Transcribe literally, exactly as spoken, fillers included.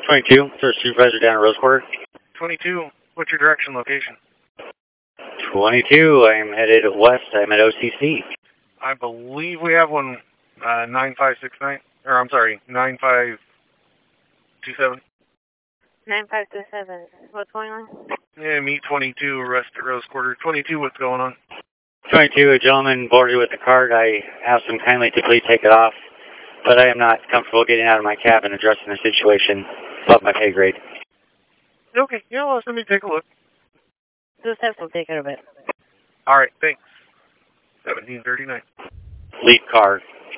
twenty-two, first supervisor down at Rose Quarter. twenty-two, what's your direction location? twenty-two, I'm headed west. I'm at O C C. I believe we have one, uh, nine five six nine, or I'm sorry, nine five two seven. nine five two seven, what's going on? Yeah, meet twenty-two, arrest at Rose Quarter. twenty-two, what's going on? twenty-two, a gentleman boarded with the cart. I asked him kindly to please take it off, but I am not comfortable getting out of my cab and addressing the situation above my pay grade. Okay, yeah, well, let me take a look. Just have to take care of it. All right, thanks. seventeen thirty-nine. Lead car.